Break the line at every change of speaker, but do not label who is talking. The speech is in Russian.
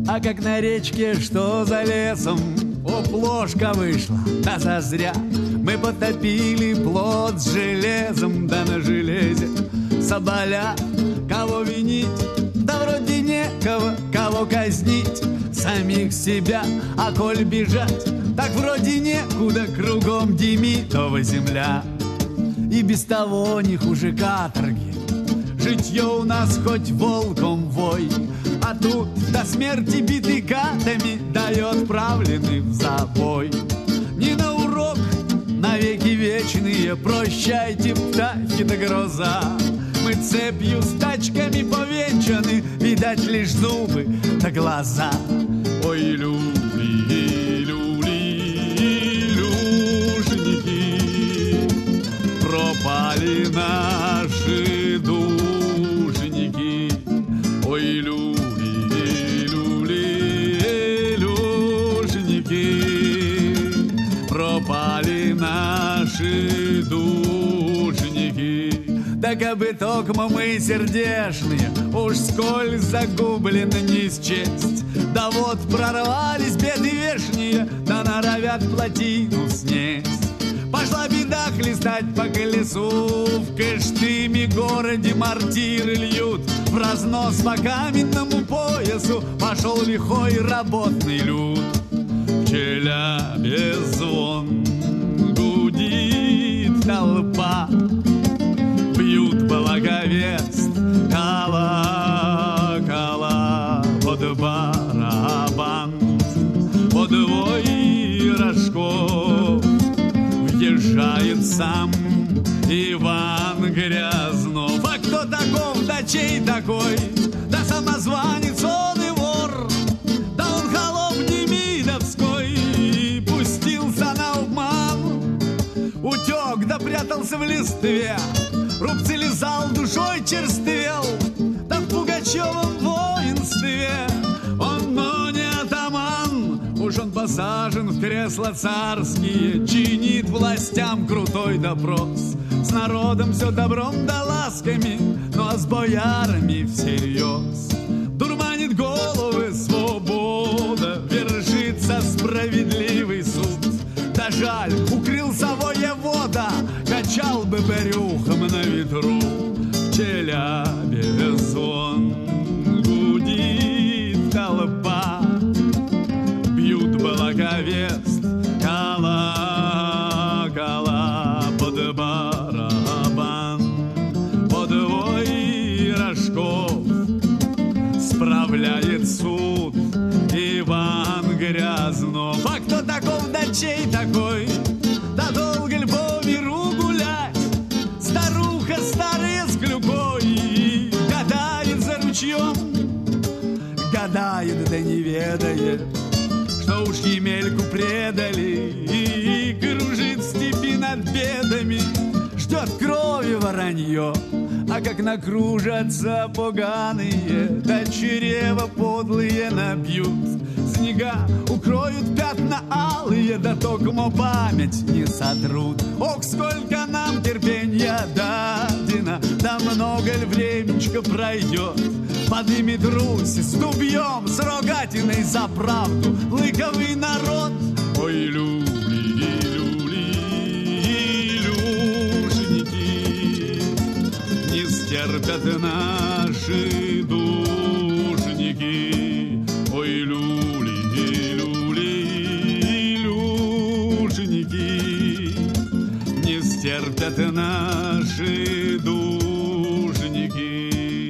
А как на речке, что за лесом, оплошка вышла, да зазря. Мы потопили плот с железом, да на железе соболя. Кого винить? Да вроде некого, кого казнить. Самих себя, а коль бежать, так вроде некуда, кругом Демидова земля. И без того не хуже каторги, житье у нас хоть волком вой. А тут до смерти битый катами дает правленный в забой. Не на урок, навеки вечные, прощайте, птахи да гроза. Мы цепью с тачками повенчаны, видать лишь зубы да глаза. Ой, люли, люли, люжники, пропали наши душники. Ой, люли, люли, люжники, пропали наши душники. Да кабы токмо мы сердешные, уж сколь загублено не счесть. Да вот прорвались беды вешние, да норовят плотину снесть. Пошла беда хлестать по колесу, в Кыштыме городе мортиры льют. В разнос по каменному поясу пошел лихой работный люд. В Челябе звон, гудит толпа, бьют благовест, колокола под барабан. Подвой рожков въезжает сам Иван Грязнов. А кто таков, да чей такой? Да самозванец он и вор, да он холоп демидовской. Пустился на обман, утек да прятался в листве, рубцы лизал, душой черствел, да в Пугачевом воинстве. Он, но не атаман, уж он посажен в кресла царские, чинит властям крутой допрос. С народом все добром да ласками, но с боярами всерьез. Дурманит головы свобода, вершится справедливый суд. Да жаль, укрылся воевода, качал бы брюхом на ветру. В Челябе звон, гудит толпа, бьют благовест, колокола под барабан. Подвой рожков справляет суд Иван Грязнов. А кто таков, да чей такой? Да долго ль по миру гулять? Старуха старая с клюкой гадает за ручьем, гадает да не ведает, что уж Емельку предали, и кружит в степи над бедами, ждет крови воронье. А как накружатся поганые, да чрева подлые набьют, снега укроют пятна алые, да токмо память не сотрут. Ох, сколько нам терпенья дадено, да много ли времечко пройдет. Поднимет Русь с дубьем, с рогатиной за правду лыковый народ. Ой, люли, люли, люжники, не стерпят наши душники. Ой, люли, люли, люжники, не стерпят наши душники.